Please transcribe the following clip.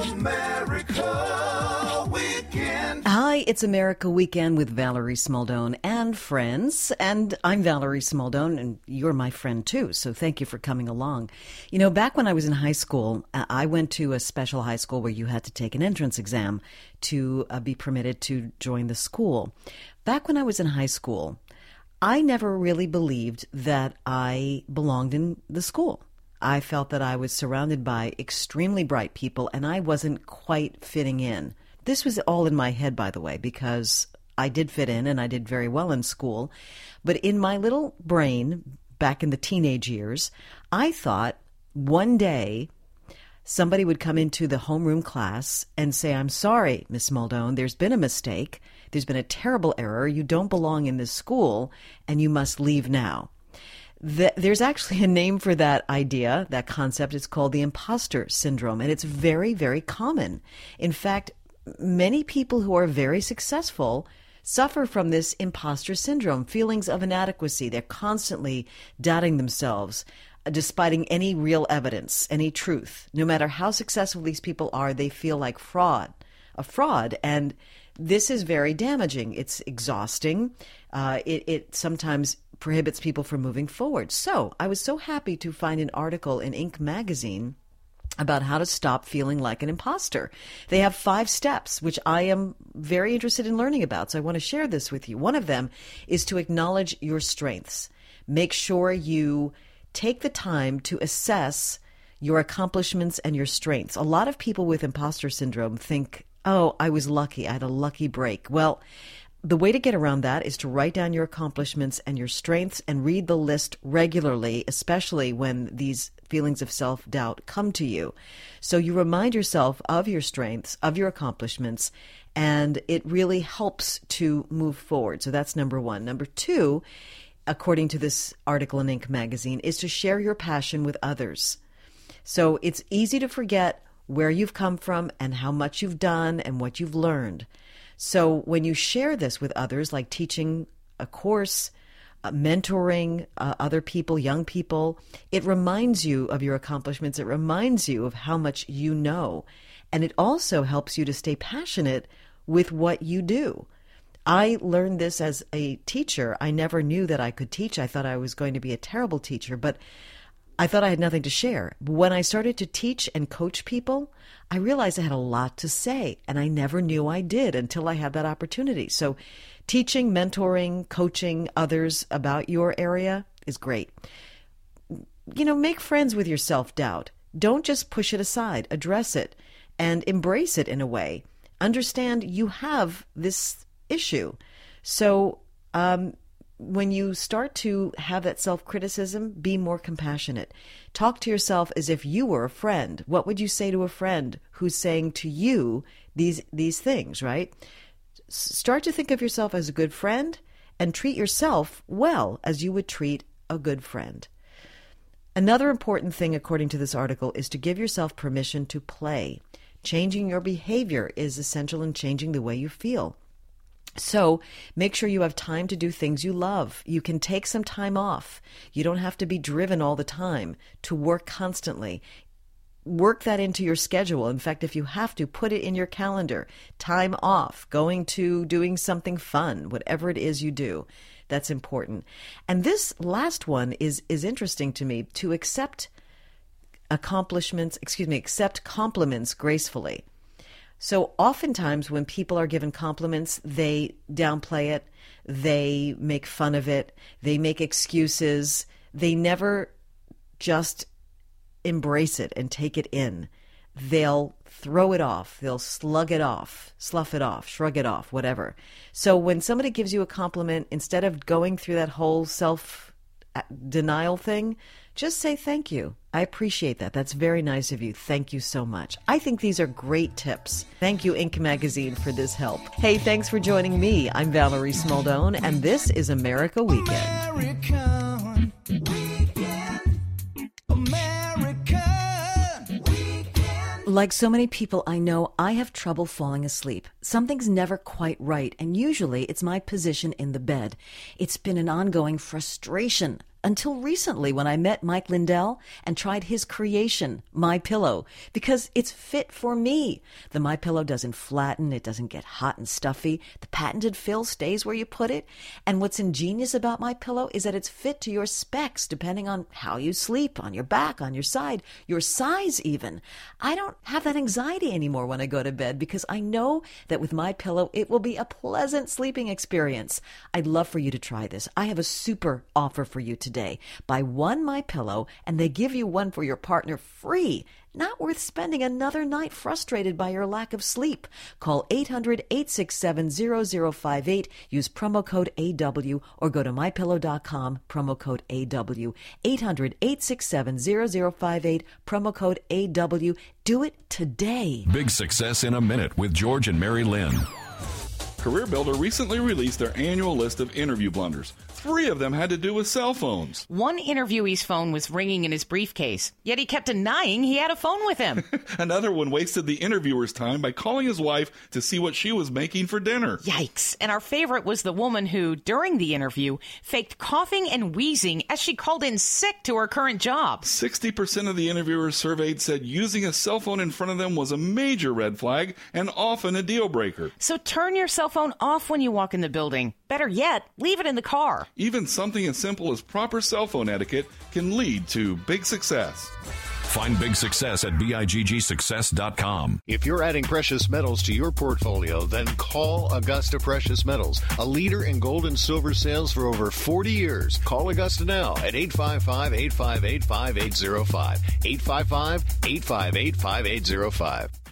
America Weekend. Hi, it's America Weekend with Valerie Smaldone and friends. And I'm Valerie Smaldone, and you're my friend too, so thank you for coming along. You know, back when I was in high school, I went to a special high school where you had to take an entrance exam to be permitted to join the school. Back when I was in high school, I never really believed that I belonged in the school. I felt that I was surrounded by extremely bright people and I wasn't quite fitting in. This was all in my head, by the way, because I did fit in and I did very well in school. But in my little brain, back in the teenage years, I thought one day somebody would come into the homeroom class and say, "I'm sorry, Miss Smaldone, there's been a mistake. There's been a terrible error. You don't belong in this school and you must leave now." There's actually a name for that idea, that concept. It's called the imposter syndrome, and it's very, very common. In fact, many people who are very successful suffer from this imposter syndrome, feelings of inadequacy. They're constantly doubting themselves, despite any real evidence, any truth. No matter how successful these people are, they feel like a fraud, and this is very damaging. It's exhausting. It sometimes prohibits people from moving forward. So I was so happy to find an article in Inc. magazine about how to stop feeling like an imposter. They have 5 steps, which I am very interested in learning about. So I want to share this with you. One of them is to acknowledge your strengths. Make sure you take the time to assess your accomplishments and your strengths. A lot of people with imposter syndrome think, "Oh, I was lucky. I had a lucky break." Well, the way to get around that is to write down your accomplishments and your strengths and read the list regularly, especially when these feelings of self-doubt come to you. So you remind yourself of your strengths, of your accomplishments, and it really helps to move forward. So that's number 1. Number 2, according to this article in Inc. magazine, is to share your passion with others. So it's easy to forget where you've come from and how much you've done and what you've learned. So when you share this with others, like teaching a course, mentoring other people, young people, it reminds you of your accomplishments. It reminds you of how much you know. And it also helps you to stay passionate with what you do. I learned this as a teacher. I never knew that I could teach. I thought I was going to be a terrible teacher, but I thought I had nothing to share. When I started to teach and coach people, I realized I had a lot to say, and I never knew I did until I had that opportunity. So teaching, mentoring, coaching others about your area is great. You know, make friends with your self-doubt. Don't just push it aside. Address it and embrace it in a way. Understand you have this issue. So, when you start to have that self-criticism, be more compassionate. Talk to yourself as if you were a friend. What would you say to a friend who's saying to you these things, right? Start to think of yourself as a good friend and treat yourself well as you would treat a good friend. Another important thing, according to this article, is to give yourself permission to play. Changing your behavior is essential in changing the way you feel. So make sure you have time to do things you love. You can take some time off. You don't have to be driven all the time to work constantly. Work that into your schedule. In fact, if you have to, put it in your calendar. Time off, doing something fun, whatever it is you do. That's important. And this last one is interesting to me, to accept compliments gracefully. So oftentimes when people are given compliments, they downplay it, they make fun of it, they make excuses. They never just embrace it and take it in. They'll throw it off, they'll slug it off, slough it off, shrug it off, whatever. So when somebody gives you a compliment, instead of going through that whole self-denial thing, just say thank you. I appreciate that. That's very nice of you. Thank you so much. I think these are great tips. Thank you, Inc. magazine, for this help. Hey, thanks for joining me. I'm Valerie Smaldone, and this is America Weekend. American Weekend. American Weekend. Like so many people I know, I have trouble falling asleep. Something's never quite right, and usually it's my position in the bed. It's been an ongoing frustration. until recently when I met Mike Lindell and tried his creation, MyPillow, because it's fit for me. The MyPillow doesn't flatten, it doesn't get hot and stuffy. The patented fill stays where you put it. And what's ingenious about MyPillow is that it's fit to your specs depending on how you sleep, on your back, on your side, your size even. I don't have that anxiety anymore when I go to bed because I know that with MyPillow it will be a pleasant sleeping experience. I'd love for you to try this. I have a super offer for you today. Buy one MyPillow and they give you one for your partner free. Not worth spending another night frustrated by your lack of sleep. Call 800-867-0058. Use promo code AW or go to MyPillow.com, promo code AW. 800-867-0058, promo code AW. Do it today. Big Success in a Minute with George and Mary Lynn. CareerBuilder recently released their annual list of interview blunders. 3 of them had to do with cell phones. One interviewee's phone was ringing in his briefcase, yet he kept denying he had a phone with him. Another one wasted the interviewer's time by calling his wife to see what she was making for dinner. Yikes. And our favorite was the woman who, during the interview, faked coughing and wheezing as she called in sick to her current job. 60% of the interviewers surveyed said using a cell phone in front of them was a major red flag and often a deal breaker. So turn your cell phone off when you walk in the building. Better yet, leave it in the car. Even something as simple as proper cell phone etiquette can lead to big success. Find big success at BIGGsuccess.com. If you're adding precious metals to your portfolio, then call Augusta Precious Metals, a leader in gold and silver sales for over 40 years. Call Augusta now at 855-858-5805. 855-858-5805.